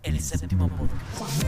El Séptimo Podcast.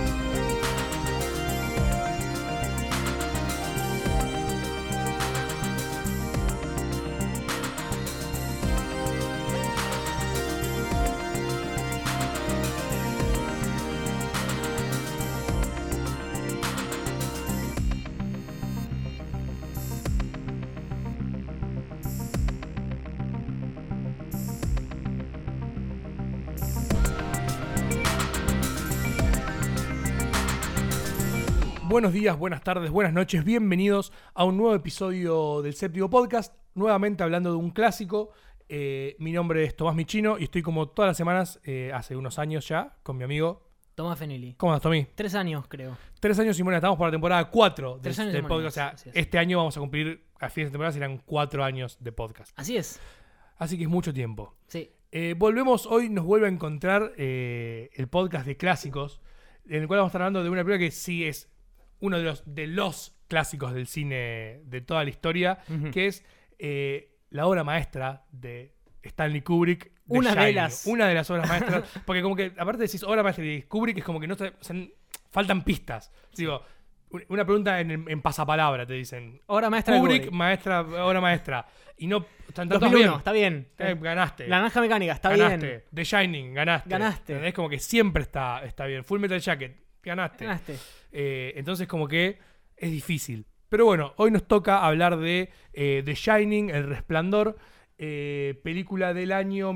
Buenos días, buenas tardes, buenas noches, bienvenidos a un nuevo episodio del Séptimo Podcast, nuevamente hablando de un clásico. Mi nombre es Tomás Michino y estoy como todas las semanas, hace unos años ya, con mi amigo Tomás Fenili. ¿Cómo estás, Tommy? 3 años, creo. 3 años y bueno, estamos por la temporada 4 3 años del de podcast. O sea, así es. este año vamos a cumplir, a fines de temporada serán 4 años de podcast. Así es. Así que es mucho tiempo. Sí. Volvemos, hoy nos vuelve a encontrar el podcast de clásicos, en el cual vamos a estar hablando de una película que sí es uno de los clásicos del cine de toda la historia, que es la obra maestra de Stanley Kubrick. Una de las obras maestras. Porque como que, aparte decís obra maestra de Kubrick, es como que no o sea, faltan pistas. Digo, una pregunta en pasapalabra te dicen. Obra maestra Kubrick, de Kubrick. maestra, obra maestra. Y no... Están todos 2001, bien. está bien. Ganaste. La naranja mecánica, está Ganaste. bien. The Shining, ganaste. Es como que siempre está bien. Full Metal Jacket, ganaste. Entonces como que es difícil. Pero bueno, hoy nos toca hablar de The Shining, El Resplandor, película del año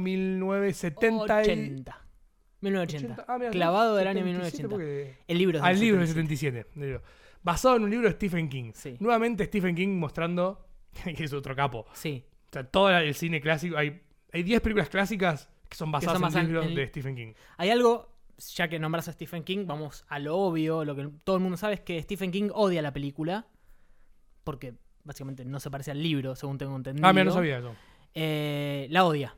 1970. 1980. Mirá, Clavado del año 77 1980. El libro es del el libro del 77. 77. Basado en un libro de Stephen King. Sí. Nuevamente Stephen King mostrando que es otro capo. Sí. O sea, todo el cine clásico. Hay 10 películas clásicas que son basadas en libros de Stephen King. Hay algo, ya que nombras a Stephen King, vamos a lo obvio. Lo que todo el mundo sabe es que Stephen King odia la película. Porque básicamente no se parece al libro, según tengo entendido. Mira, no sabía eso. La odia.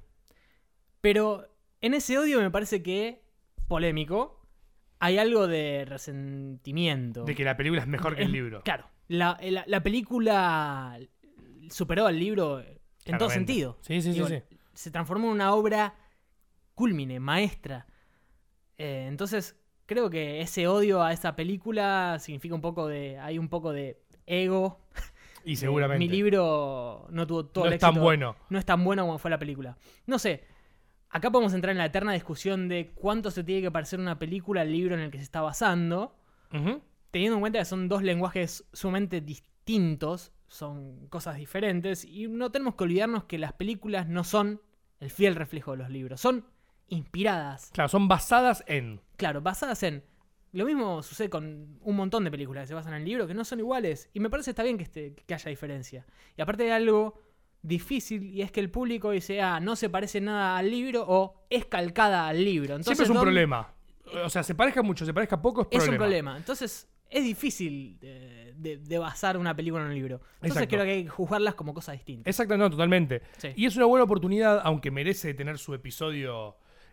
Pero en ese odio me parece que, polémico, hay algo de resentimiento. De que la película es mejor que el libro. Claro. La película superó al libro en todo sentido. Sí. Se transformó en una obra cúlmine, maestra. Entonces, creo que ese odio a esa película significa hay un poco de ego. Y seguramente. Mi libro no tuvo todo el éxito. No es tan bueno. No es tan bueno como fue la película. No sé. Acá podemos entrar en la eterna discusión de cuánto se tiene que parecer una película al libro en el que se está basando. Uh-huh. Teniendo en cuenta que son dos lenguajes sumamente distintos. Son cosas diferentes. Y no tenemos que olvidarnos que las películas no son el fiel reflejo de los libros. Son inspiradas. Claro, son basadas en... Claro, basadas en... Lo mismo sucede con un montón de películas que se basan en el libro, que no son iguales. Y me parece está bien que haya diferencia. Y aparte de algo difícil, y es que el público dice, no se parece nada al libro, o es calcada al libro. Entonces, siempre es un problema. O sea, se parezca mucho, se parezca poco, es un problema. Entonces, es difícil de basar una película en un libro. Entonces creo que hay que juzgarlas como cosas distintas. Exacto, no, totalmente. Sí. Y es una buena oportunidad, aunque merece tener su episodio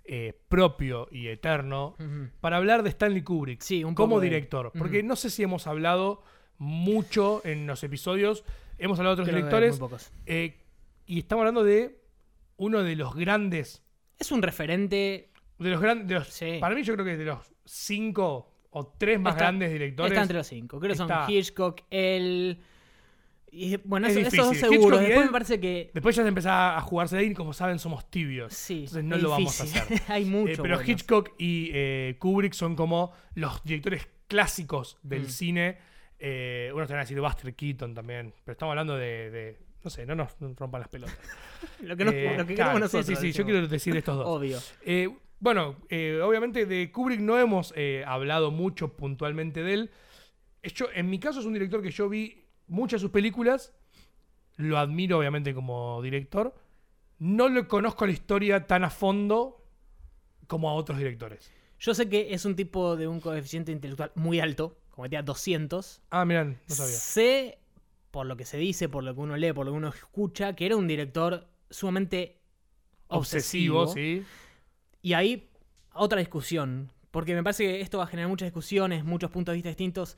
propio y eterno, para hablar de Stanley Kubrick como director. Porque no sé si hemos hablado mucho en los episodios, hemos hablado de otros directores, muy pocos. Y estamos hablando de uno de los grandes... Es un referente... Sí. Para mí yo creo que es de los 5 o 3 más grandes directores. Está entre los 5. Creo que son Hitchcock, él... Y bueno, es esos dos difícil. seguros. Hitchcock Después me parece que... Después ya se empezaba a jugarse de ahí y como saben somos tibios. Sí, entonces no lo vamos a hacer. Hay mucho. Pero buenos. Hitchcock y Kubrick son como los directores clásicos del cine. Uno te van a decir Buster Keaton también. Pero estamos hablando de no sé, no nos rompan las pelotas. lo que queremos nosotros. Sí, yo quiero decir estos dos. Obvio. Bueno, obviamente de Kubrick no hemos hablado mucho puntualmente de él. En mi caso es un director que yo vi muchas de sus películas, lo admiro obviamente como director, no le conozco la historia tan a fondo como a otros directores. Yo sé que es un tipo de un coeficiente intelectual muy alto, como que tenía 200. Mirá, no sabía. Sé, por lo que se dice, por lo que uno lee, por lo que uno escucha, que era un director sumamente obsesivo. Sí. Y ahí otra discusión, porque me parece que esto va a generar muchas discusiones, muchos puntos de vista distintos.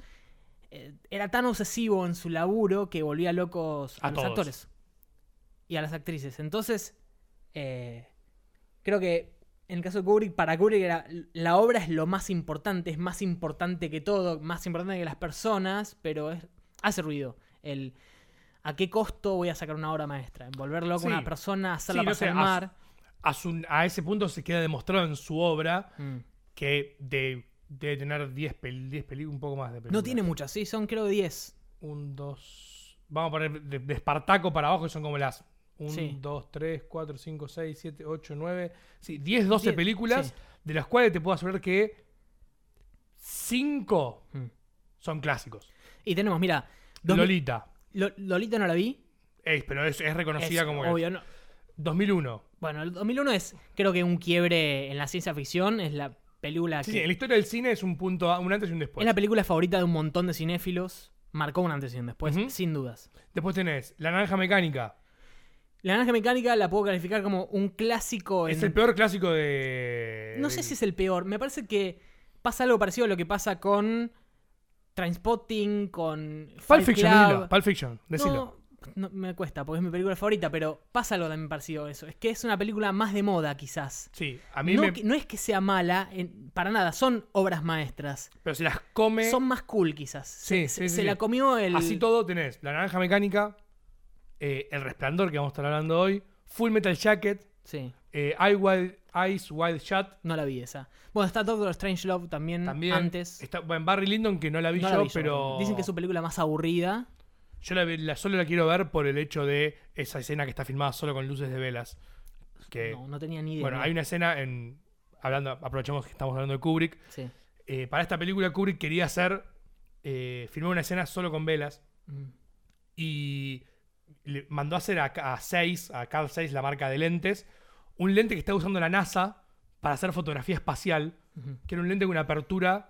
Era tan obsesivo en su laburo que volvía locos a los todos. actores y a las actrices. Entonces, creo que En el caso de Kubrick, para Kubrick la obra es lo más importante, es más importante que todo, más importante que las personas, pero hace ruido. ¿A qué costo voy a sacar una obra maestra? Volver loco a una persona, hacerla pasar el mar. A ese punto se queda demostrado en su obra que debe tener 10 películas, un poco más de películas. No tiene muchas, sí, son creo 10. 1, 2... Vamos a poner de Espartaco para abajo, que son como las 1, Sí. 2, 3, 4, 5, 6, 7, 8, 9... Sí, 10, 12 películas, sí. de las cuales te puedo asegurar que 5 son clásicos. Y tenemos, mira... Lolita. Lolita no la vi. Pero es reconocida como que... obvio, no. 2001. Bueno, el 2001 es, creo que un quiebre en la ciencia ficción. Es la película Sí, que... sí, en la historia del cine es un punto, un antes y un después. Es la película favorita de un montón de cinéfilos. Marcó un antes y un después, sin dudas. Después tenés La Naranja Mecánica. La Naranja Mecánica la puedo calificar como un clásico. Es el peor clásico de... No sé si es el peor. Me parece que pasa algo parecido a lo que pasa con Trainspotting, con Pulp Fight Fiction, Club. decilo. Pulp Fiction, decilo. No, me cuesta porque es mi película favorita, pero pasa algo también parecido a eso. Es que es una película más de moda, quizás. Sí, a mí No es que sea mala, para nada. Son obras maestras. Pero se las come... Son más cool, quizás. Sí, Se la comió el... Así todo tenés La Naranja Mecánica, El Resplandor, que vamos a estar hablando hoy, Full Metal Jacket, Sí, Eyes Wide Shut. no la vi esa. Bueno, está Doctor Strangelove también antes. Está, bueno, Barry Lyndon, que no la vi No yo, la vi yo. pero... Dicen que es su película más aburrida. Yo solo la quiero ver por el hecho de esa escena que está filmada solo con luces de velas. Que, No tenía ni idea. bueno, ¿no? hay una escena aprovechamos que estamos hablando de Kubrick. Sí. Para esta película Kubrick quería filmar una escena solo con velas y le mandó a hacer a Carl Zeiss, la marca de lentes, un lente que está usando la NASA para hacer fotografía espacial, que era un lente con una apertura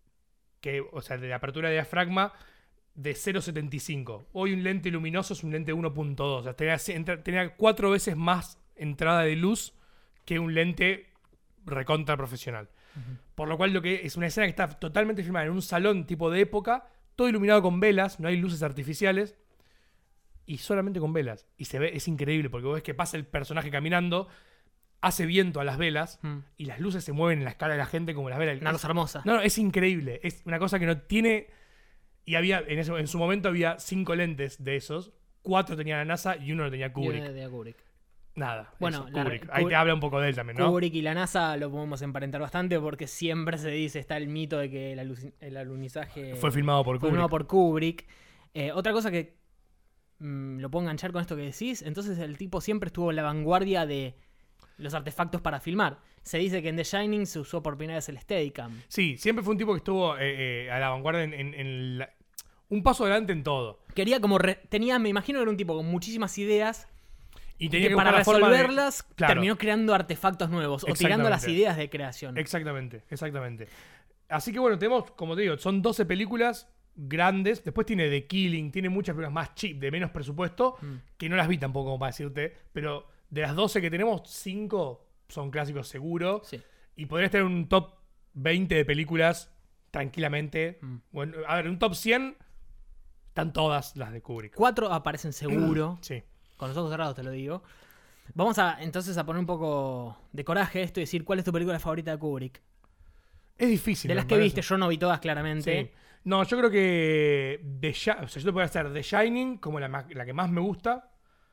de la apertura de diafragma de 0.75. Hoy un lente luminoso es un lente 1.2. O sea, tenía 4 veces más entrada de luz que un lente recontra profesional. Por lo cual es una escena que está totalmente filmada en un salón tipo de época, todo iluminado con velas, no hay luces artificiales, y solamente con velas. Y se ve, es increíble, porque vos ves que pasa el personaje caminando, hace viento a las velas, y las luces se mueven en la escala de la gente como las velas. Una cosa hermosa. No, es increíble. Es una cosa que no tiene... Y en su momento había 5 lentes de esos. 4 tenía la NASA y 1 lo tenía Kubrick. De Kubrick. Nada. Bueno, eso, Kubrick. Ahí te habla un poco de él también, ¿no? Kubrick y la NASA lo podemos emparentar bastante porque siempre se dice, está el mito de que el alunizaje Fue filmado por Kubrick. Otra cosa que lo puedo enganchar con esto que decís, entonces el tipo siempre estuvo en la vanguardia de los artefactos para filmar. Se dice que en The Shining se usó por primera vez el Steadicam. Sí, siempre fue un tipo que estuvo a la vanguardia un paso adelante en todo. Quería me imagino que era un tipo con muchísimas ideas y tenía que para buscar la forma resolverlas claro. terminó creando artefactos nuevos o tirando las ideas de creación. Exactamente. Así que bueno, tenemos, como te digo, son 12 películas grandes. Después tiene The Killing, tiene muchas películas más cheap, de menos presupuesto, que no las vi tampoco como para decirte, pero de las 12 que tenemos, 5 son clásicos seguro. Sí. Y podrías tener un top 20 de películas tranquilamente. Bueno, a ver, un top 100 están todas las de Kubrick. 4 aparecen seguro. Sí. Con los ojos cerrados te lo digo. Vamos entonces a poner un poco de coraje a esto y decir cuál es tu película favorita de Kubrick. Es difícil. De las que viste, yo no vi todas claramente. Sí. No, yo creo que yo te puedo hacer The Shining como la que más me gusta.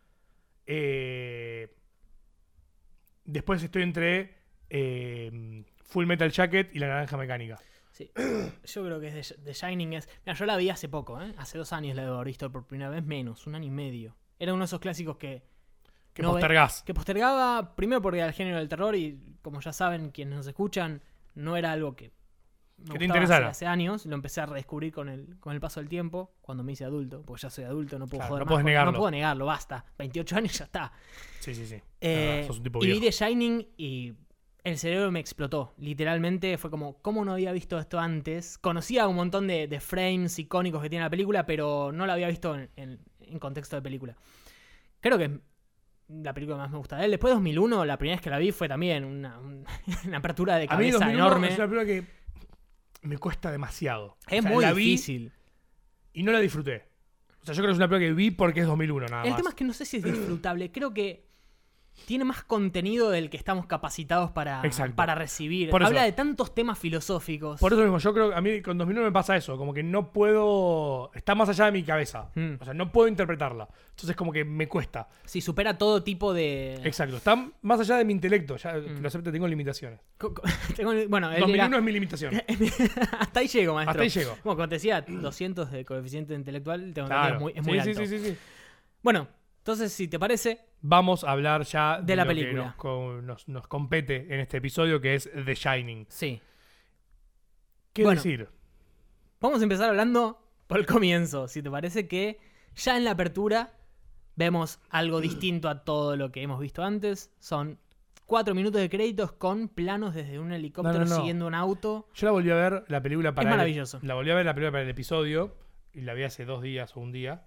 Después estoy entre Full Metal Jacket y La Naranja Mecánica. Sí. Yo creo que The Shining es... Mira, yo la vi hace poco, hace 2 años la he visto por primera vez, menos, 1 año y medio. Era uno de esos clásicos que postergás. Que postergaba, primero porque era el género del terror y como ya saben quienes nos escuchan, no era algo que me te gustaba interesara. hace años. Lo empecé a redescubrir con el paso del tiempo, cuando me hice adulto, porque ya soy adulto, no puedo Claro, joder no más. puedes negarlo. No puedo negarlo, basta. 28 años ya está. Sí. Sos un tipo Y viejo. vi The Shining y el cerebro me explotó. Literalmente fue como, ¿cómo no había visto esto antes? Conocía un montón de frames icónicos que tiene la película, pero no la había visto en contexto de película. Creo que es la película que más me gusta de él. Después de 2001, la primera vez que la vi fue también una apertura de A mí cabeza 2001 enorme. es una película que me cuesta demasiado. Es O sea, muy la vi difícil. y no la disfruté. O sea, yo creo que es una película que vi porque es 2001 nada El más. tema es que no sé si es disfrutable. Creo que tiene más contenido del que estamos capacitados Exacto. para recibir. Por eso. Habla de tantos temas filosóficos. Por eso mismo, yo creo que a mí con 2001 me pasa eso, como que no puedo, está más allá de mi cabeza, o sea, no puedo interpretarla, entonces como que me cuesta. Sí, supera todo tipo de... Exacto, está más allá de mi intelecto, ya lo acepto, tengo limitaciones. Bueno, él 2001 dirá, es mi limitación. hasta ahí llego, maestro. Hasta ahí llego. Como cuando te decía 200 de coeficiente intelectual, tengo entendido, Claro. es muy Sí, alto. sí. Bueno, entonces, si te parece, Vamos a hablar ya De la lo que película. nos compete en este episodio, que es The Shining. sí. ¿Qué Bueno. decir? Vamos a empezar hablando por el comienzo. Si te parece que ya en la apertura vemos algo distinto a todo lo que hemos visto antes. Son 4 minutos de créditos con planos desde un helicóptero No. siguiendo un auto. Yo la volví a ver, la película para Es maravilloso. La volví a ver la película para el episodio, y la vi hace 2 días o un día.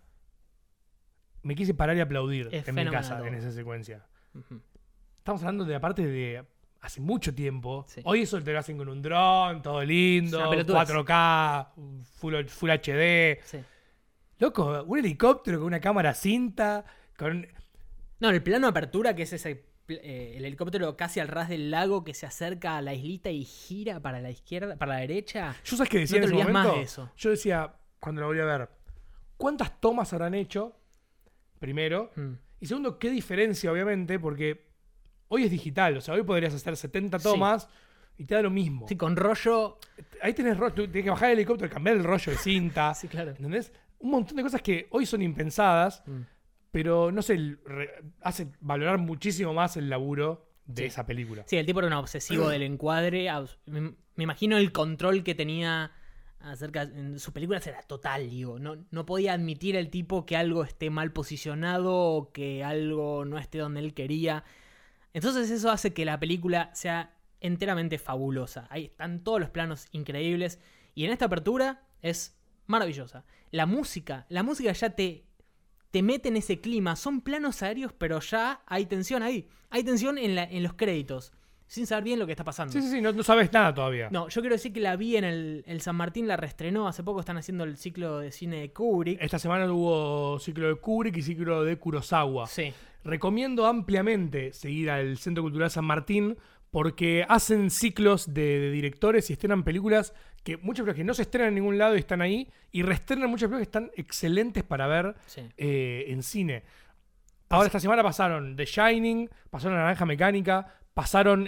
Me quise parar y aplaudir Es en mi fenomenal casa, todo. en esa secuencia. Ujú. Estamos hablando de, aparte de hace mucho tiempo. Sí. Hoy eso te lo hacen con un dron, todo lindo, Es una pelotudez. 4K, full HD. Sí. Loco, un helicóptero con una cámara cinta, con... No, el plano de apertura, que es ese el helicóptero casi al ras del lago que se acerca a la islita y gira para la izquierda, para la derecha. Yo sabes que decía No te en ese olvides más momento, de eso. yo decía, cuando la volví a ver, ¿cuántas tomas habrán hecho? Primero. Mm. Y segundo, ¿qué diferencia, obviamente? Porque hoy es digital, o sea, hoy podrías hacer 70 Sí. tomas y te da lo mismo. Sí, con rollo. Ahí tenés rollo, tú tienes que bajar el helicóptero, cambiar el rollo de cinta, Sí, claro. ¿entendés? Un montón de cosas que hoy son impensadas, Mm. pero no sé, hace valorar muchísimo más el laburo de Sí. esa película. Sí, el tipo era un obsesivo del encuadre. Me imagino el control que tenía acerca. En sus películas era total, digo. No podía admitir el tipo que algo esté mal posicionado o que algo no esté donde él quería. Entonces eso hace que la película sea enteramente fabulosa. Ahí están todos los planos increíbles. Y en esta apertura es maravillosa. La música ya te mete en ese clima. Son planos aéreos, pero ya hay tensión ahí. Hay tensión en los créditos, sin saber bien lo que está pasando. Sí, no sabes nada todavía. No, yo quiero decir que la vi en el San Martín, la reestrenó. Hace poco están haciendo el ciclo de cine de Kubrick. Esta semana hubo ciclo de Kubrick y ciclo de Kurosawa. Sí. Recomiendo ampliamente seguir al Centro Cultural San Martín porque hacen ciclos de directores y estrenan películas que muchas películas que no se estrenan en ningún lado y están ahí, y reestrenan muchas películas que están excelentes para ver Sí. en cine. Ahora esta semana pasaron The Shining, pasaron Naranja Mecánica, pasaron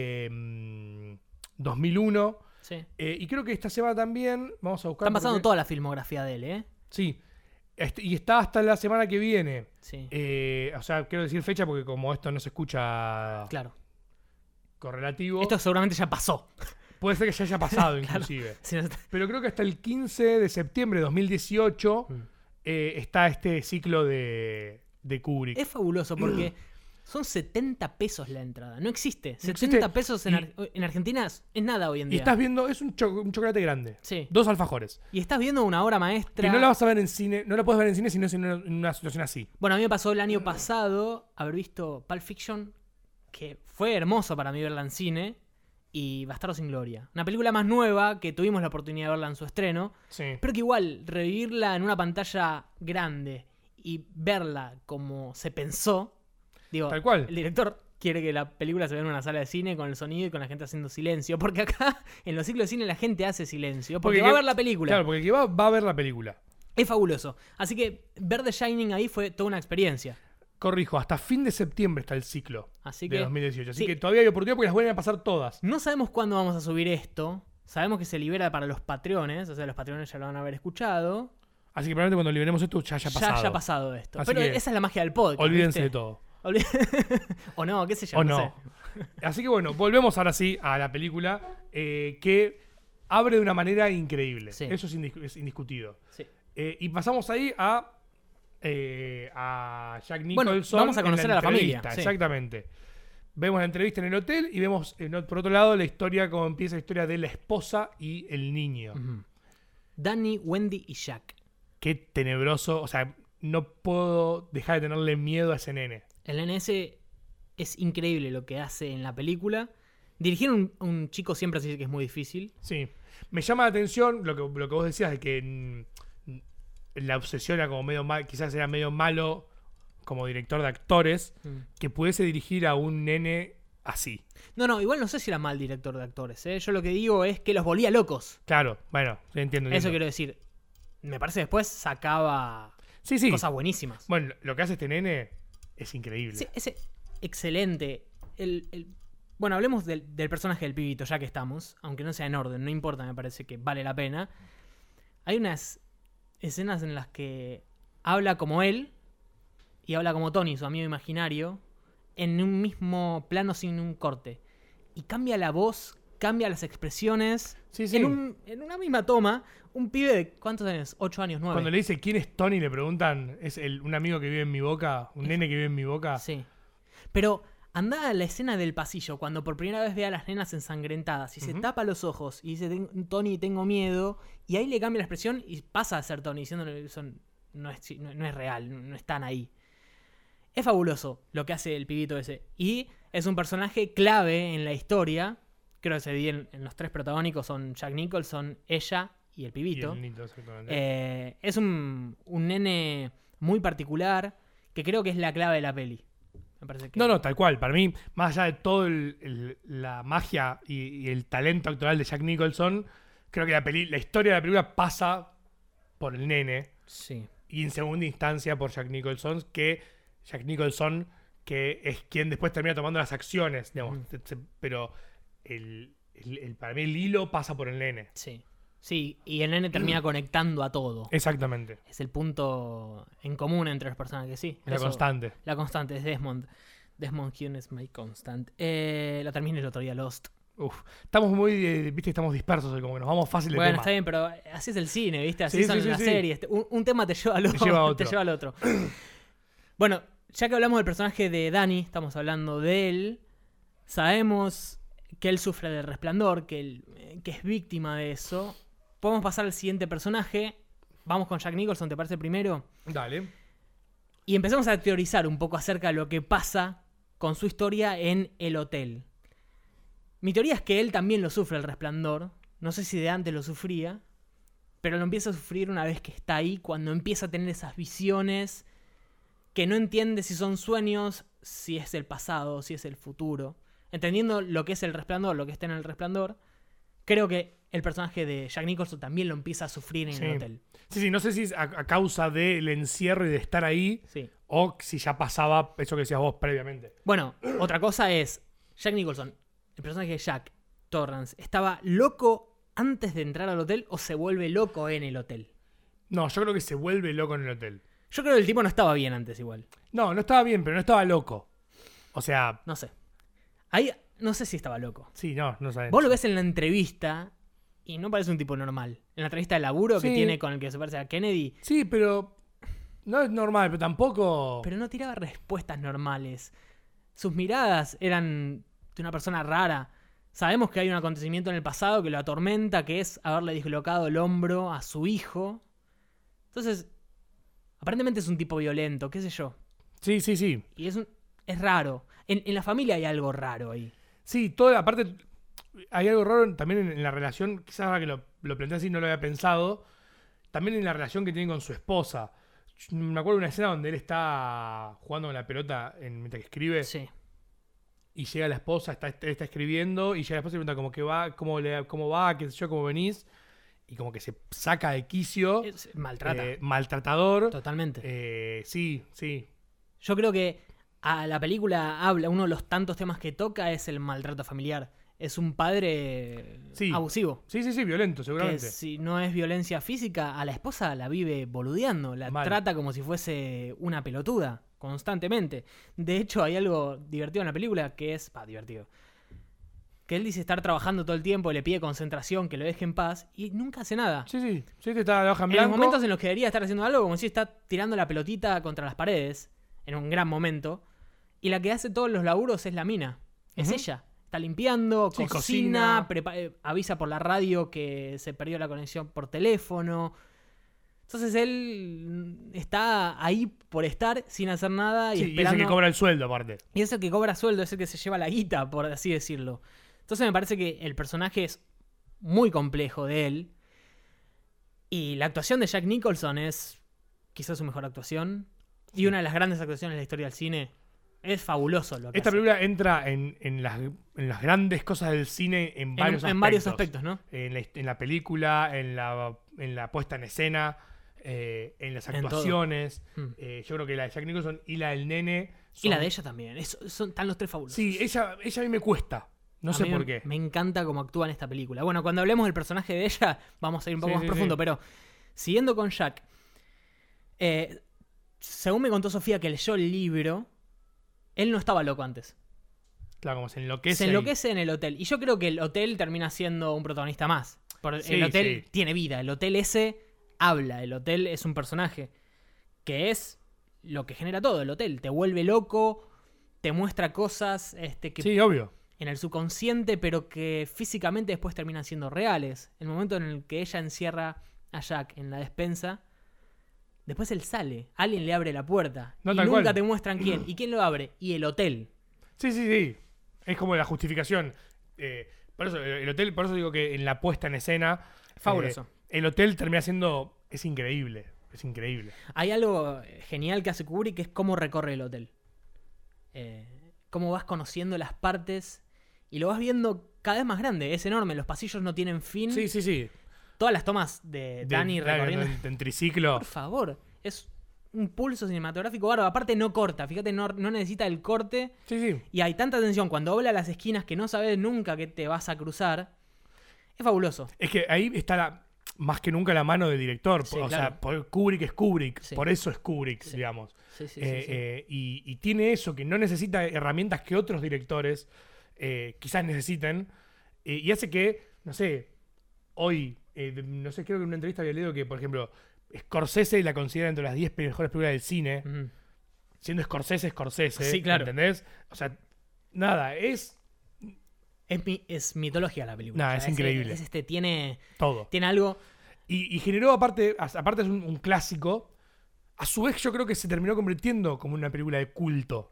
2001, Sí. y creo que esta semana también vamos a buscar... Están pasando porque- toda la filmografía de él, ¿eh? Sí, y está hasta la semana que viene. Sí. O sea, quiero decir fecha porque como esto no se escucha Claro. correlativo, Esto seguramente ya pasó. puede ser que ya haya pasado Claro. inclusive. Sí, no- Pero creo que hasta el 15 de septiembre de 2018 está este ciclo de Kubrick. Es fabuloso porque son 70 pesos la entrada. No existe. No 70 existe. pesos en Argentina es nada hoy en Y día. estás viendo, es un chocolate grande. Sí. 2 alfajores. Y estás viendo una obra Que maestra. no la vas a ver en cine, no la puedes ver en cine sino en una situación así. Bueno, a mí me pasó el año pasado haber visto Pulp Fiction, que fue hermoso para mí verla en cine, y Bastardos sin Gloria. Una película más nueva que tuvimos la oportunidad de verla en su estreno, Sí. pero que igual revivirla en una pantalla grande y verla como se pensó, digo, Tal cual. el director quiere que la película se vea en una sala de cine con el sonido y con la gente haciendo silencio, porque acá en los ciclos de cine la gente hace silencio, porque va a ver la película. Claro, porque el que va a ver la película. Es fabuloso. Así que ver The Shining ahí fue toda una experiencia. Corrijo, hasta fin de septiembre está el ciclo Así de que 2018. Así sí. que todavía hay oportunidad porque las vuelven a pasar todas. No sabemos cuándo vamos a subir esto. Sabemos que se libera para los patrones, o sea, los patrones ya lo van a haber escuchado. Así que probablemente cuando liberemos esto ya haya pasado. Ya haya pasado esto. Así Pero que esa es la magia del podcast. Olvídense ¿viste? de todo. O no, qué sé yo. O no no. sé. Así que bueno, volvemos ahora sí a la película que abre de una manera increíble. Sí. Eso es indiscutido. Sí. Y pasamos ahí a Jack Nicholson. vamos a conocer en a la familia, entrevista, sí. Exactamente. Vemos la entrevista en el hotel y vemos por otro lado la historia, como empieza la historia de la esposa y el niño. Ujú. Danny, Wendy y Jack. Qué tenebroso. O sea, no puedo dejar de tenerle miedo a ese nene. El NS es increíble lo que hace en la película. Dirigir un chico siempre se dice que es muy difícil. Sí. Me llama la atención lo que vos decías de que la obsesión era como medio mal, quizás era medio malo como director de actores Mm. que pudiese dirigir a un nene así. No, igual no sé si era mal director de actores, ¿eh? Yo lo que digo es que los volvía locos. Claro, bueno, entiendo. Eso quiero decir. Me parece que después sacaba Sí. cosas buenísimas. Bueno, lo que hace este nene es increíble. Sí, ese excelente. Bueno, hablemos del personaje del pibito, ya que estamos. Aunque no sea en orden, no importa, me parece que vale la pena. Hay unas escenas en las que habla como él y habla como Tony, su amigo imaginario, en un mismo plano sin un corte. Y cambia la voz, cambia las expresiones. Sí. En una misma toma, un pibe de ¿cuántos años? 8 años, 9. Cuando le dice quién es Tony, le preguntan, es un amigo que vive en mi boca, un nene que vive en mi boca. Sí. Pero anda a la escena del pasillo, cuando por primera vez ve a las nenas ensangrentadas y se tapa los ojos y dice, Tony, tengo miedo. Y ahí le cambia la expresión y pasa a ser Tony, diciéndole que no es real, no están ahí. Es fabuloso lo que hace el pibito ese. Y es un personaje clave en la historia. Creo que se divide en los tres protagónicos, son Jack Nicholson, ella y el pibito. Y el nito, exactamente. Es un nene muy particular que creo que es la clave de la peli. Me parece que... No, tal cual. Para mí, más allá de todo la magia y el talento actoral de Jack Nicholson, creo que la historia de la película pasa por el nene. Sí. Y en segunda instancia por Jack Nicholson, que es quien después termina tomando las acciones, digamos. Pero para mí el hilo pasa por el nene. Sí. Sí, y el nene termina conectando a todo. Exactamente. Es el punto en común entre los personajes, sí. La constante. La constante es Desmond. Desmond Hume es my constant. La terminé el otro día, Lost. Uf. Estamos muy, viste, estamos dispersos, como que nos vamos fácil de Bueno, tema. está bien, pero así es el cine, ¿viste? Así son las sí. series. Un tema te lleva al otro. Te lleva a otro. Te lleva al otro. Bueno, ya que hablamos del personaje de Danny, estamos hablando de él. Sabemos que él sufre del resplandor, que es víctima de eso. Podemos pasar al siguiente personaje. Vamos con Jack Nicholson, ¿te parece primero? Dale. Y empezamos a teorizar un poco acerca de lo que pasa con su historia en el hotel. Mi teoría es que él también lo sufre el resplandor. No sé si de antes lo sufría, pero lo empieza a sufrir una vez que está ahí, cuando empieza a tener esas visiones que no entiende si son sueños, si es el pasado, si es el futuro. Entendiendo lo que es el resplandor, lo que está en el resplandor, creo que el personaje de Jack Nicholson también lo empieza a sufrir en el hotel. Sí, no sé si es a causa del encierro y de estar ahí, Sí. o si ya pasaba eso que decías vos previamente. Bueno, otra cosa es, Jack Nicholson, el personaje de Jack Torrance, ¿estaba loco antes de entrar al hotel o se vuelve loco en el hotel? No, yo creo que se vuelve loco en el hotel. Yo creo que el tipo no estaba bien antes igual. No estaba bien, pero no estaba loco. O sea, No sé. Ahí no sé si estaba loco. sí, no sabes. Vos lo ves en la entrevista y no parece un tipo normal. En la entrevista de laburo que Sí. tiene con el que se parece a Kennedy. Sí, pero no es normal, pero tampoco... Pero no tiraba respuestas normales. Sus miradas eran de una persona rara. Sabemos que hay un acontecimiento en el pasado que lo atormenta, que es haberle dislocado el hombro a su hijo. Entonces, aparentemente es un tipo violento, qué sé yo. Sí. Y es raro. En la familia hay algo raro ahí. Sí, aparte, hay algo raro también en la relación, quizás ahora que lo planteé así no lo había pensado, también en la relación que tiene con su esposa. Me acuerdo de una escena donde él está jugando con la pelota mientras que escribe, Sí. y llega la esposa, él está escribiendo, y llega la esposa y le pregunta como que va, cómo va, qué sé yo, cómo venís, y como que se saca de quicio. Maltrata. Maltratador. Totalmente. Sí. Yo creo que a la película habla, uno de los tantos temas que toca es el maltrato familiar. Es un padre Sí. abusivo. Sí, violento, Que seguramente. si no es violencia física, a la esposa la vive boludeando, la Mal. trata como si fuese una pelotuda, constantemente. De hecho, hay algo divertido en la película que es... divertido. Que él dice estar trabajando todo el tiempo, le pide concentración, que lo deje en paz, y nunca hace nada. Sí, te está de hoja en En los blanco. momentos en los que debería estar haciendo algo, como si está tirando la pelotita contra las paredes, en un gran momento, y la que hace todos los laburos es la mina. Es Ujú. ella. Está limpiando, Sí, cocina, cocina. avisa por la radio que se perdió la conexión por teléfono. Entonces él está ahí por estar sin hacer nada y Sí, y es esperando. el que cobra el sueldo, aparte. Y es el que cobra sueldo, es el que se lleva la guita, por así decirlo. Entonces me parece que el personaje es muy complejo de él. Y la actuación de Jack Nicholson es quizás su mejor actuación. Y una de las grandes actuaciones de la historia del cine. Es fabuloso lo que Esta hace. película entra en las grandes cosas del cine en varios aspectos. En varios aspectos, ¿no? En la película, en la puesta en escena, en las En todo. actuaciones. Mm. Yo creo que la de Jack Nicholson y la del nene Y la son- de ella también. Están los tres fabulosos. Sí, ella a mí me cuesta. No A sé mí por qué. Me encanta cómo actúa en esta película. Bueno, cuando hablemos del personaje de ella, vamos a ir un poco Sí, más sí, profundo. sí. Pero, siguiendo con Jack, según me contó Sofía que leyó el libro, él no estaba loco antes. Claro, como se enloquece. Se ahí. enloquece en el hotel. Y yo creo que el hotel termina siendo un protagonista más. Sí, El hotel sí. tiene vida. El hotel ese habla. El hotel es un personaje. Que es lo que genera todo. El hotel te vuelve loco. Te muestra cosas que Sí, obvio. en el subconsciente, pero que físicamente después terminan siendo reales. El momento en el que ella encierra a Jack en la despensa, después él sale. Alguien le abre la puerta. No, y tal nunca cual. te muestran quién. ¿Y quién lo abre? Y el hotel. Sí, sí, sí. Es como la justificación. Por eso digo que en la puesta en escena. Fabuloso. El hotel termina siendo. Es increíble. Es increíble. Hay algo genial que hace Kubrick, que es cómo recorre el hotel. Cómo vas conociendo las partes y lo vas viendo cada vez más grande. Es enorme, los pasillos no tienen fin. Sí, sí, sí. Todas las tomas de Danny recorriendo. En triciclo. Por favor, es un pulso cinematográfico bárbaro. Aparte no corta, fíjate, no necesita el corte. Sí, sí. Y hay tanta tensión cuando dobla las esquinas que no sabes nunca que te vas a cruzar. Es fabuloso. Es que ahí está más que nunca la mano del director. Sí, O claro. sea, Kubrick es Kubrick. Sí. Por eso es Kubrick, Sí. digamos. Sí, sí, Y tiene eso, que no necesita herramientas que otros directores quizás necesiten. Y hace que, no sé, hoy, no sé, creo que en una entrevista había leído que, por ejemplo, Scorsese la considera entre las 10 mejores películas del cine. Ujú. Siendo Scorsese, Sí, claro. ¿entendés? O sea, nada, es Es mitología la película. Nah, O sea, es increíble. Tiene todo. algo. Y generó, aparte es un clásico. A su vez, yo creo que se terminó convirtiendo como una película de culto.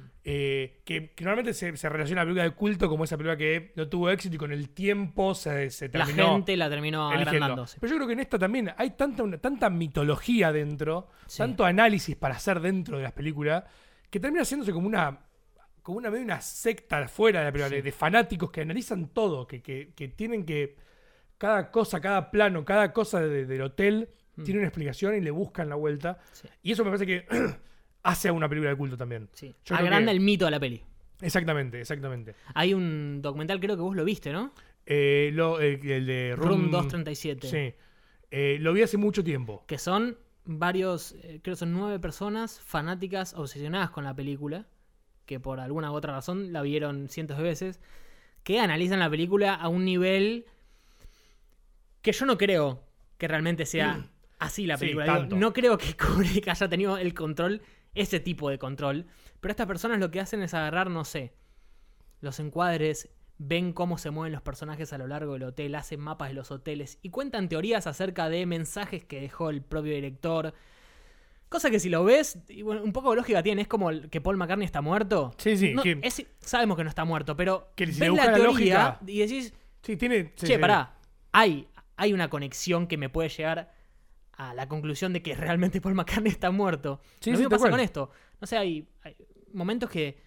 Que normalmente se relaciona a la película de culto como esa película que no tuvo éxito y con el tiempo se La terminó gente la terminó eligiendo. agrandándose. Pero yo creo que en esta también hay tanta mitología dentro, Sí. tanto análisis para hacer dentro de las películas, que termina haciéndose como medio una secta afuera de la película, Sí. de fanáticos que analizan todo, que tienen que cada cosa, cada plano, cada cosa del hotel tiene una explicación y le buscan la vuelta. Sí. Y eso me parece que hace a una película de culto también. Sí. Yo creo Agranda que- el mito de la peli. Exactamente, exactamente. Hay un documental, creo que vos lo viste, ¿no? El de Room 237. Sí. Lo vi hace mucho tiempo. Que son varios, creo que son 9 personas fanáticas obsesionadas con la película, que por alguna u otra razón la vieron cientos de veces, que analizan la película a un nivel que yo no creo que realmente sea así la Sí, película. Digo, tanto. no creo que Kubrick haya tenido el control, ese tipo de control, pero estas personas lo que hacen es agarrar, no sé, los encuadres, ven cómo se mueven los personajes a lo largo del hotel, hacen mapas de los hoteles y cuentan teorías acerca de mensajes que dejó el propio director. Cosa que si lo ves, y bueno, un poco de lógica tiene, es como que Paul McCartney está muerto. Sí, sí, No, que- sabemos que no está muerto, pero Que si ves le la buscas la teoría lógica- y decís, Sí, tiene. sí, che, sí. pará, hay una conexión que me puede llegar a la conclusión de que realmente Paul McCartney está muerto. Sí, Lo sí, mismo tal pasa cual. con esto. No sé, hay momentos que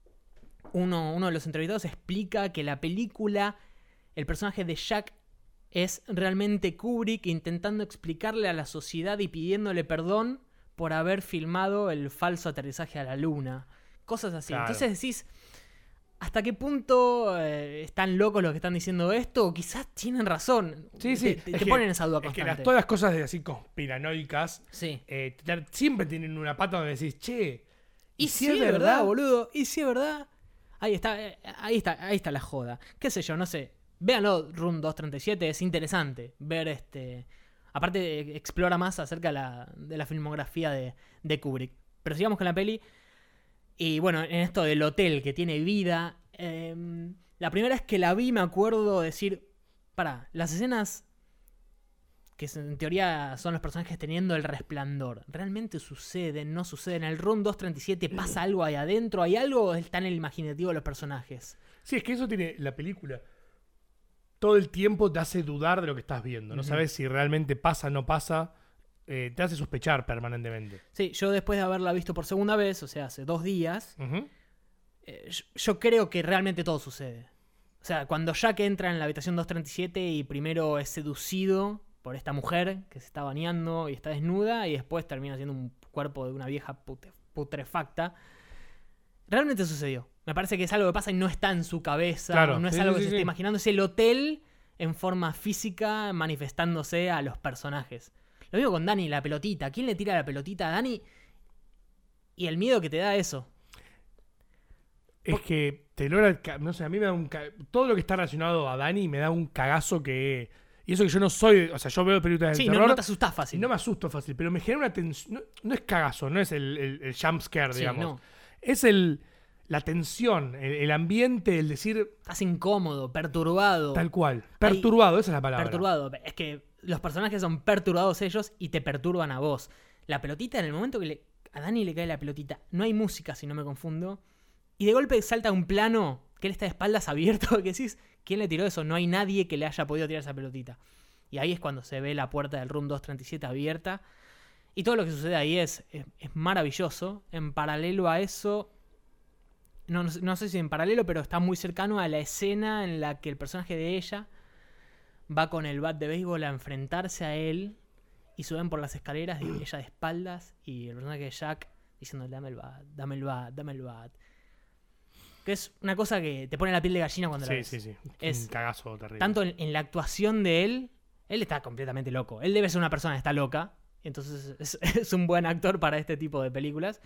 uno de los entrevistados explica que la película, el personaje de Jack, es realmente Kubrick intentando explicarle a la sociedad y pidiéndole perdón por haber filmado el falso aterrizaje a la luna. Cosas así. Claro. Entonces decís, ¿hasta qué punto están locos los que están diciendo esto? O quizás tienen razón. Sí, sí. Te Es que- ponen esa duda Es que constante. todas las cosas así conspiranoicas Sí. siempre tienen una pata donde decís, che, ¿Y si es verdad, boludo? ¿Y si es verdad? Ahí está la joda. ¿Qué sé yo? No sé. Véanlo, Room 237, es interesante ver Aparte, explora más acerca de la filmografía de Kubrick. Pero sigamos con la peli. Y bueno, en esto del hotel que tiene vida. La primera vez que la vi me acuerdo decir, pará, las escenas que en teoría son los personajes teniendo el resplandor, ¿realmente suceden? ¿No suceden? ¿En el Room 237 pasa algo ahí adentro? ¿Hay algo o está en el imaginativo de los personajes? Sí, es que eso tiene la película. Todo el tiempo te hace dudar de lo que estás viendo. No Ujú. sabes si realmente pasa o no pasa. te hace sospechar permanentemente. Sí, yo después de haberla visto por segunda vez, o sea, hace 2 días, Ujú. yo creo que realmente todo sucede. O sea, cuando Jack entra en la habitación 237 y primero es seducido por esta mujer que se está bañando y está desnuda y después termina siendo un cuerpo de una vieja putrefacta, realmente sucedió. Me parece que es algo que pasa y no está en su cabeza, Claro, no es sí, algo sí, que sí, se está sí. imaginando, es el hotel en forma física manifestándose a los personajes. Lo mismo con Dani, la pelotita. ¿Quién le tira la pelotita a Dani? Y el miedo que te da eso. Es que te logra, no sé, a mí me da todo lo que está relacionado a Dani me da un cagazo que... Y eso que yo no soy, o sea, yo veo películas de Sí, no, terror no te asustás y fácil. no me asusto fácil, pero me genera una tensión, no es cagazo, no es el jump scare, Sí, digamos. no. Es la tensión, el ambiente, el decir Estás incómodo, perturbado. tal cual. Perturbado, esa es la palabra. Perturbado. Es que los personajes son perturbados ellos y te perturban a vos. La pelotita, en el momento que a Dani le cae la pelotita, no hay música, si no me confundo. Y de golpe salta un plano que él está de espaldas abierto. Que decís, ¿quién le tiró eso? No hay nadie que le haya podido tirar esa pelotita. Y ahí es cuando se ve la puerta del Room 237 abierta. Y todo lo que sucede ahí es maravilloso. En paralelo a eso, no sé si en paralelo, pero está muy cercano a la escena en la que el personaje de ella va con el bat de béisbol a enfrentarse a él y suben por las escaleras y ella de espaldas y el personaje de Jack diciendo dame el bat, dame el bat, dame el bat. Que es una cosa que te pone la piel de gallina cuando la Sí, ves. sí, sí. Es un cagazo terrible. Tanto en la actuación de él está completamente loco. Él debe ser una persona que está loca. Entonces es un buen actor para este tipo de películas.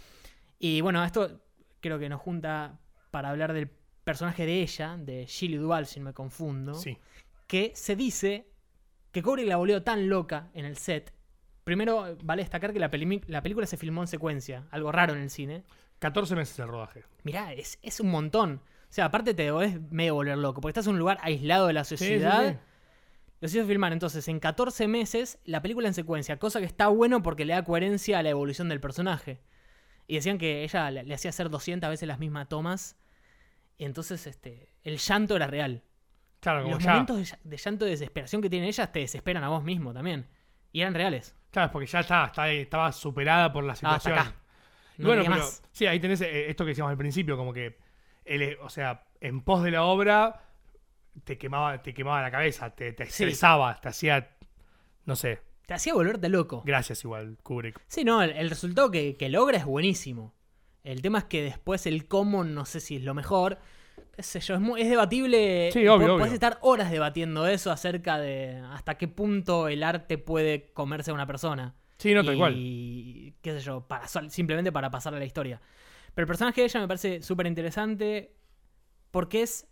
Y bueno, esto creo que nos junta para hablar del personaje de ella, de Shelley Duvall, si no me confundo. Sí. Que se dice que Kubrick la volvió tan loca en el set. Primero, vale destacar que la película se filmó en secuencia. Algo raro en el cine. 14 meses el rodaje. Mirá, es un montón. O sea, aparte te debes medio volver loco. Porque estás en un lugar aislado de la sociedad. Sí, sí, sí. Los hizo filmar entonces en 14 meses la película en secuencia. Cosa que está bueno porque le da coherencia a la evolución del personaje. Y decían que ella le hacía hacer 200 veces las mismas tomas. Y entonces el llanto era real. Claro, como Los ya. momentos de llanto y desesperación que tienen ellas te desesperan a vos mismo también. Y eran reales. Claro, porque ya estaba superada por la Hasta situación. acá. Y No bueno, quería pero más. sí, ahí tenés esto que decíamos al principio, como que, o sea, en pos de la obra te quemaba la cabeza, te estresaba, te hacía, no sé, Te hacía volverte loco. gracias igual, Kubrick. Sí, no, el resultado que logra es buenísimo. El tema es que después el cómo no sé si es lo mejor. Qué sé yo, es debatible. Sí, obvio, Podés obvio. estar horas debatiendo eso acerca de hasta qué punto el arte puede comerse a una persona. Sí, no, tal cual. Y qué sé yo, simplemente para pasarle la historia. Pero el personaje de ella me parece súper interesante porque es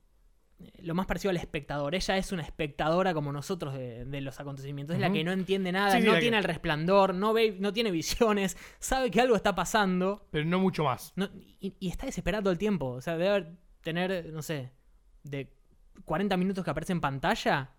lo más parecido al espectador. Ella es una espectadora como nosotros de los acontecimientos. Es la Ujú. que no entiende nada, Sí, sí, no la tiene que- el resplandor, no tiene visiones, sabe que algo está pasando Pero no mucho más. y está desesperada todo el tiempo. O sea, debe tener, no sé, de 40 minutos que aparece en pantalla,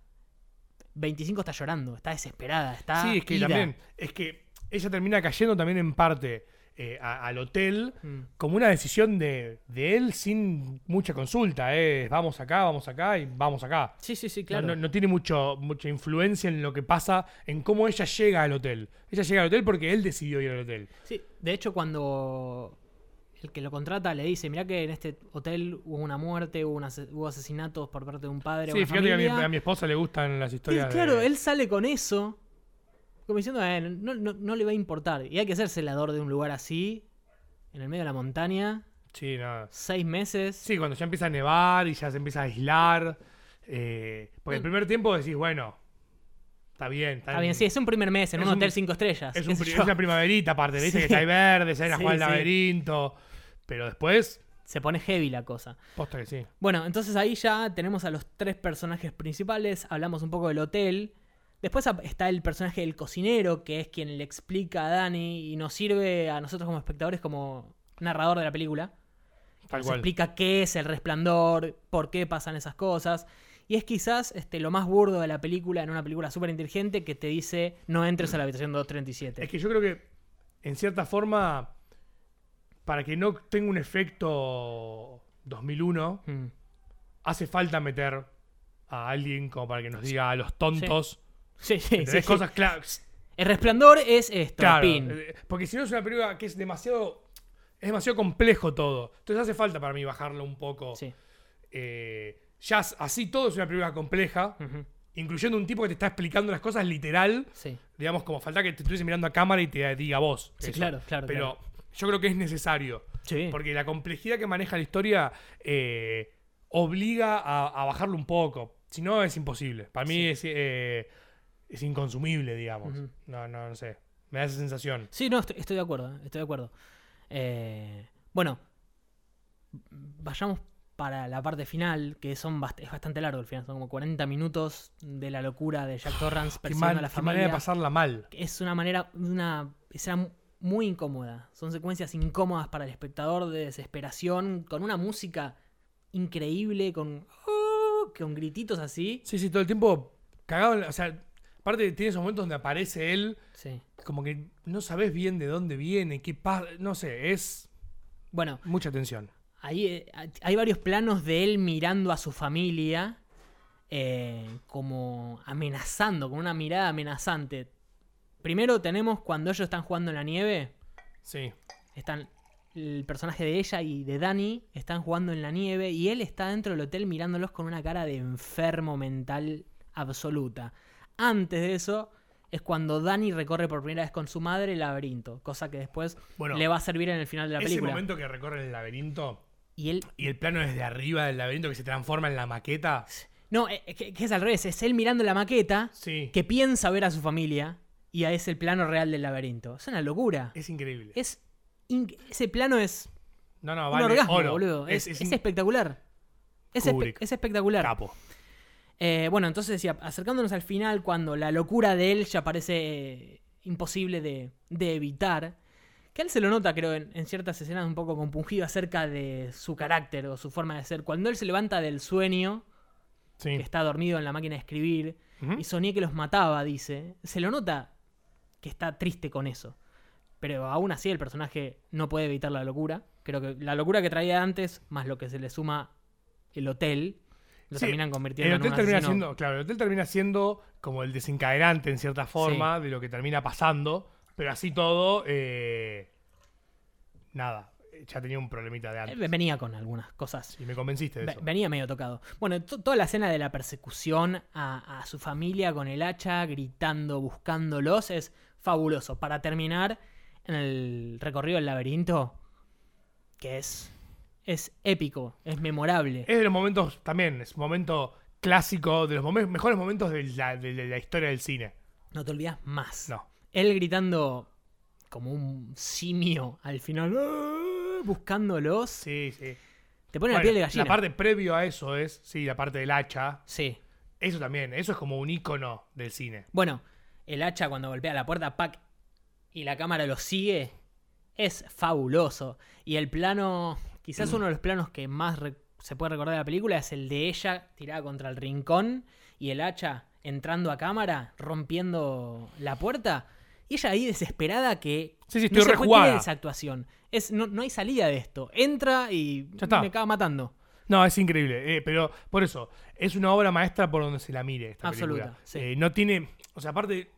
25 está llorando, está desesperada, está Sí, es que ida. también, es que ella termina cayendo también en parte al hotel Mm. como una decisión de él sin mucha consulta. Vamos acá y vamos acá. Sí, sí, sí, No, claro. no tiene mucha influencia en lo que pasa, en cómo ella llega al hotel. Ella llega al hotel porque él decidió ir al hotel. Sí, de hecho cuando el que lo contrata le dice, mirá que en este hotel hubo una muerte, hubo asesinatos por parte de un padre o Sí, una fíjate que familia. a mi esposa le gustan las Y historias claro, de... él sale con eso, como diciendo, no le va a importar. Y hay que ser celador de un lugar así, en el medio de la montaña, Sí, nada. 6 meses. Sí, cuando ya empieza a nevar y ya se empieza a aislar. Porque el primer tiempo decís, bueno, está bien. Está bien, sí, es un primer mes en es un un- hotel 5 estrellas. Es, qué sé es yo. una primaverita aparte, dice Sí. que está ahí verde, se van a Sí, jugar al sí. laberinto. Pero después, Se pone heavy la cosa. posta que sí. Bueno, entonces ahí ya tenemos a los 3 personajes principales, hablamos un poco del hotel. Después está el personaje del cocinero, que es quien le explica a Dani y nos sirve a nosotros como espectadores como narrador de la película. Tal Nos cual. explica qué es el resplandor, por qué pasan esas cosas. Y es quizás lo más burdo de la película, en una película súper inteligente, que te dice no entres a la habitación 237. Es que yo creo que, en cierta forma, para que no tenga un efecto 2001, Mm. hace falta meter a alguien como para que nos diga a los tontos. Sí, sí, ¿Entendés? sí. Cosas claras. El Resplandor es esto, Claro, pin. porque si no es una película que es demasiado complejo todo. Entonces hace falta para mí bajarlo un poco. Sí. Ya así todo es una película compleja, Ujú. incluyendo un tipo que te está explicando las cosas literal. Sí. Digamos, como falta que te estuviese mirando a cámara y te diga vos. Sí, eso. claro. Pero yo creo que es necesario. Sí. Porque la complejidad que maneja la historia obliga a bajarlo un poco. Si no, es imposible. Para mí es inconsumible, digamos. Ujú. No sé. Me da esa sensación. Sí, no, estoy de acuerdo. Bueno, vayamos para la parte final, que es bastante largo el final. Son como 40 minutos de la locura de Jack Torrance persiguiendo a la Qué manera de familia. pasarla mal. Es una escena muy incómoda. Son secuencias incómodas para el espectador de desesperación, con una música increíble, con grititos así. Sí, todo el tiempo cagado. O sea, aparte tiene esos momentos donde aparece él, Sí. como que no sabes bien de dónde viene, qué pasa. No sé, es Bueno, mucha tensión. ahí hay varios planos de él mirando a su familia, como amenazando, con una mirada amenazante. Primero tenemos cuando ellos están jugando en la nieve. Sí. El personaje de ella y de Danny están jugando en la nieve y él está dentro del hotel mirándolos con una cara de enfermo mental absoluta. Antes de eso es cuando Danny recorre por primera vez con su madre el laberinto, cosa que después Bueno, le va a servir en el final de la ese película. momento que recorre el laberinto Y él... y el plano desde arriba del laberinto que se transforma en la maqueta. No, que es al revés, es él mirando la maqueta Sí. que piensa ver a su familia y es el plano real del laberinto. Es una locura. Es increíble. Ese plano es No, un vale. orgasmo, Oro. boludo. Es espectacular. Es Kubrick. espectacular. Capo. Bueno, entonces decía, acercándonos al final, cuando la locura de él ya parece imposible de evitar, que a él se lo nota, creo, en ciertas escenas un poco compungido acerca de su carácter o su forma de ser. Cuando él se levanta del sueño, Sí. que está dormido en la máquina de escribir, Ujú. y soñé que los mataba, dice, se lo nota que está triste con eso. Pero aún así el personaje no puede evitar la locura. Creo que la locura que traía antes, más lo que se le suma el hotel, lo Sí, terminan convirtiendo El en hotel un termina asesino. siendo, claro, el hotel termina siendo como el desencadenante en cierta forma de lo que termina pasando, pero así todo, nada, ya tenía un problemita de antes. Venía con algunas cosas. Y me convenciste de eso. Venía medio tocado. Bueno, toda la escena de la persecución a su familia con el hacha, gritando, buscándolos, es fabuloso. Para terminar, en el recorrido del laberinto, que es épico, es memorable. Es de los momentos, también, es un momento clásico, de los mejores momentos de la historia del cine. No te olvidas más. No. Él gritando como un simio al final, buscándolos. Sí. Te pone la Bueno, piel de gallina. la parte previo a eso es, sí, la parte del hacha. Sí. Eso también, eso es como un ícono del cine. Bueno, el hacha cuando golpea la puerta, ¡pac! Y la cámara lo sigue, es fabuloso. Y el plano, quizás uno de los planos que más se puede recordar de la película es el de ella tirada contra el rincón y el hacha entrando a cámara, rompiendo la puerta. Y ella ahí desesperada que Sí, no estoy se puede rejugada. creer esa actuación. No hay salida de esto. Entra y Ya está. me acaba matando. No, es increíble. Pero por eso, es una obra maestra por donde se la mire esta Absoluta, película. sí. No tiene, o sea, aparte,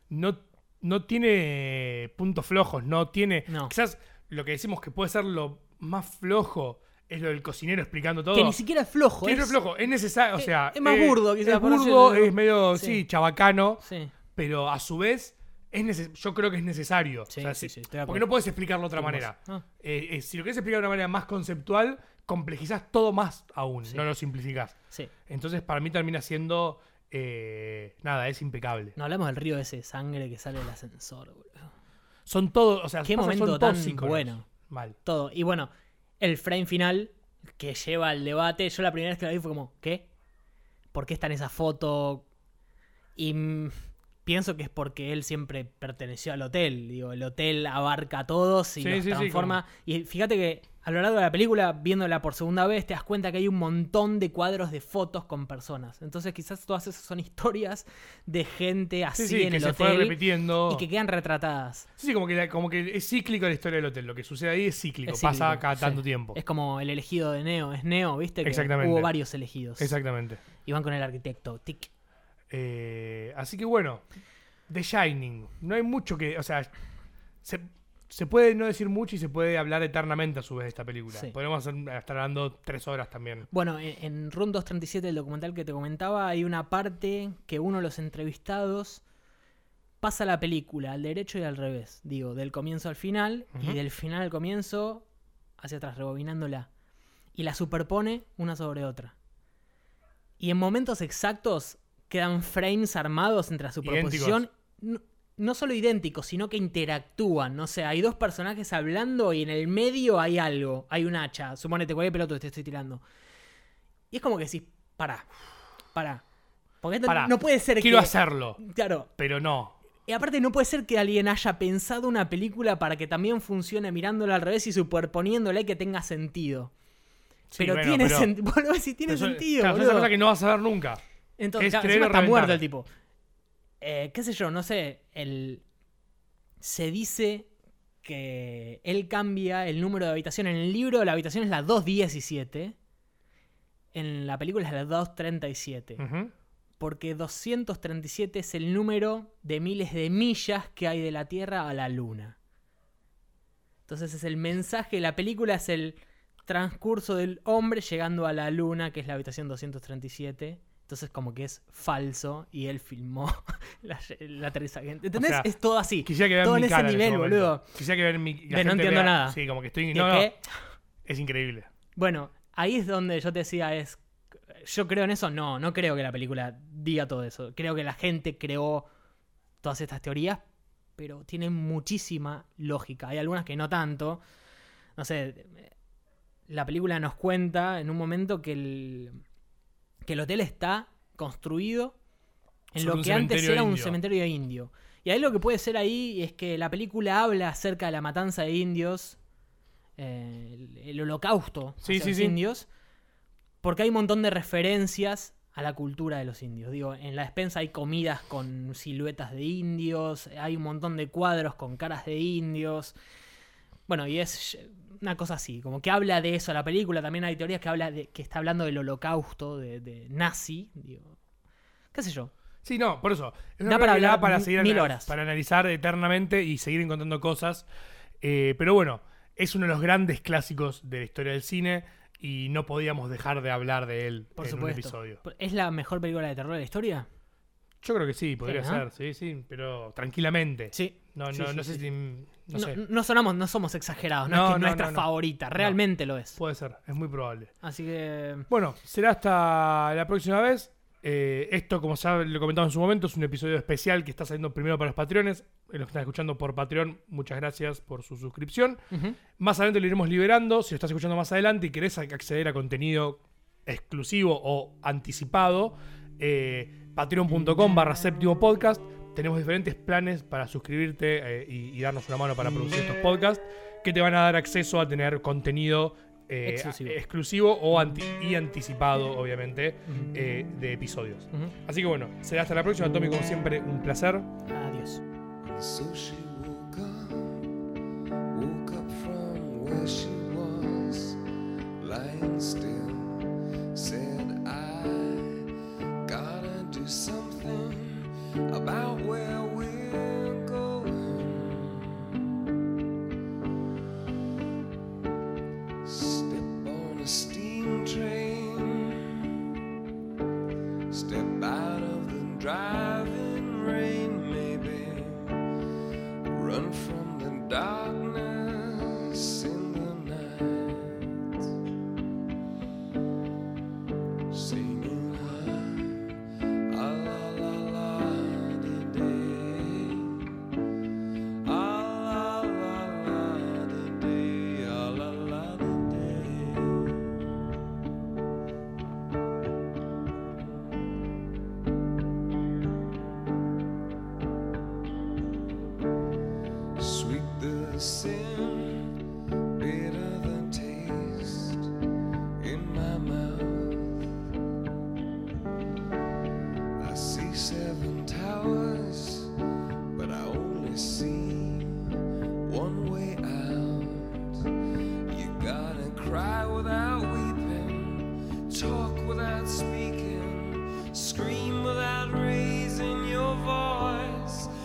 no tiene puntos flojos, no tiene... No. Quizás lo que decimos que puede ser lo más flojo es lo del cocinero explicando todo. Que ni siquiera es flojo. Que no es flojo, es necesario, o sea... es más burdo, quizás, Es por así burdo, decirlo. es medio, Sí. sí, chabacano, Sí. pero a su vez... yo creo que es necesario. Sí, O sea, sí, estoy de acuerdo. porque no puedes explicarlo de otra manera. Ah. Si lo quieres explicar de una manera más conceptual, complejizás todo más aún, Sí. no lo simplificás. Sí. Entonces, para mí termina siendo. Nada, es impecable. No hablamos del río ese de sangre que sale del ascensor, boludo. Son todos. O sea, Qué pasa, momento son todos tan íconos. bueno. Mal. Todo. Y bueno, el frame final que lleva al debate. Yo la primera vez que la vi fue como, ¿qué? ¿Por qué está en esa foto? Y pienso que es porque él siempre perteneció al hotel. Digo, el hotel abarca a todos y Sí, los sí, sí, transforma. Y fíjate que a lo largo de la película, viéndola por segunda vez, te das cuenta que hay un montón de cuadros de fotos con personas. Entonces quizás todas esas son historias de gente así Sí, en que el se fue hotel repitiendo. y que quedan retratadas. Sí, como que es cíclico la historia del hotel. Lo que sucede ahí es cíclico. Es Pasa cíclico, cada sí. tanto tiempo. Es como el elegido de Neo. Es Neo, ¿viste? Que Exactamente. hubo varios elegidos. Exactamente. Y van con el arquitecto. Tic. Así que bueno. The Shining. No hay mucho que... O sea, se puede no decir mucho y se puede hablar eternamente a su vez de esta película. Sí. Podemos estar hablando 3 horas también. Bueno, en Room 237, el documental que te comentaba, hay una parte que uno de los entrevistados pasa la película al derecho y al revés. Digo, del comienzo al final y del final al comienzo hacia atrás, rebobinándola. Y la superpone una sobre otra. Y en momentos exactos quedan frames armados entre la superposición. No solo idénticos, sino que interactúan. No sé, hay dos personajes hablando y en el medio hay algo. Hay un hacha. Suponete, cualquier pelotudo te estoy tirando. Y es como que decís, pará. Porque esto no puede ser Quiero hacerlo. Claro. Pero no. Y aparte no puede ser que alguien haya pensado una película para que también funcione mirándola al revés y superponiéndola y que tenga sentido. Sí, pero bueno, tiene sentido. Boludo, si tiene eso, sentido, claro, boludo. es una cosa que no vas a ver nunca. Entonces, claro, creer encima o está reventar. muerto el tipo. Qué sé yo, no sé. Se dice que él cambia el número de habitación. En el libro la habitación es la 217. En la película es la 237. Ujú. Porque 237 es el número de miles de millas que hay de la Tierra a la Luna. Entonces es el mensaje. La película es el transcurso del hombre llegando a la Luna, que es la habitación 237. Entonces como que es falso y él filmó la aterrizaje. ¿Entendés? O sea, es todo así. Quisiera que vean todo mi en ese cara nivel, ese momento. boludo. Quisiera que vean mi... la De no gente entiendo vea- nada. Sí, como que estoy... ¿De No, qué? es increíble. Bueno, ahí es donde yo te decía, yo creo en eso, no creo que la película diga todo eso. Creo que la gente creó todas estas teorías, pero tienen muchísima lógica. Hay algunas que no tanto. No sé, la película nos cuenta en un momento que el hotel está construido en Sobre lo un que antes cementerio era un indio. cementerio indio. Y ahí lo que puede ser ahí es que la película habla acerca de la matanza de indios, el holocausto hacia los indios, porque hay un montón de referencias a la cultura de los indios. Digo, en la despensa hay comidas con siluetas de indios, hay un montón de cuadros con caras de indios. Bueno, y es una cosa así, como que habla de eso la película. También hay teorías que está hablando del holocausto de nazi, digo, qué sé yo. Sí, no, por eso. Es Da una para película hablar para seguir 1000 horas. para analizar eternamente y seguir encontrando cosas. Pero bueno, es uno de los grandes clásicos de la historia del cine y no podíamos dejar de hablar de él Por en supuesto. un episodio. ¿Es la mejor película de terror de la historia? Yo creo que sí, podría Sí, ¿no? ser, sí, pero tranquilamente. Sí. No, Sí, no, sí, no sé sí. si... No sé. No somos exagerados, no, No, es que no, nuestra no. favorita, realmente lo es. Puede ser, es muy probable. Así que Bueno, será hasta la próxima vez. Esto, como ya lo comentamos en su momento, es un episodio especial que está saliendo primero para los Patreones. Los que están escuchando por Patreon, muchas gracias por su suscripción. Más adelante lo iremos liberando. Si lo estás escuchando más adelante y querés acceder a contenido exclusivo o anticipado, patreon.com/séptimo podcast. Tenemos diferentes planes para suscribirte y darnos una mano para producir estos podcasts que te van a dar acceso a tener contenido exclusivo o anticipado, obviamente, de episodios. Así que bueno, será hasta la próxima, Tommy, como siempre, un placer. adiós. So she woke up from where she was, lying still, said, I gotta do something about where we're going. Step on a steam train, step out of the driving rain, maybe run from the darkness in the night, singing la la la la di day, la la la di day, la la di day. Sweet the sin, bitter the taste in my mouth. I see 7 towers, but I only see one way out. You gotta cry without weeping, talk without speaking, scream without raising your voice.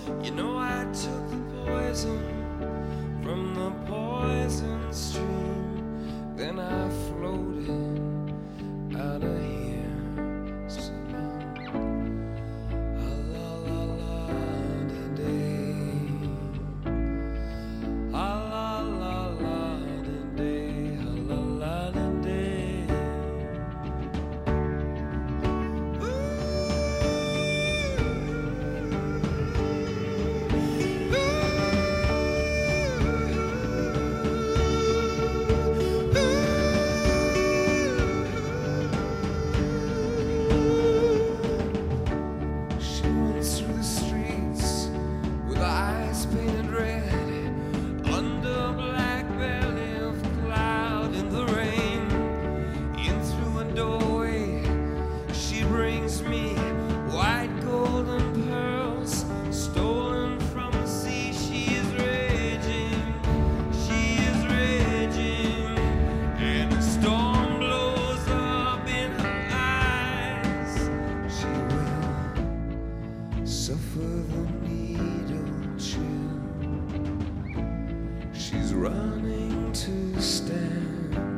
suffer the needle chill. She's running to stand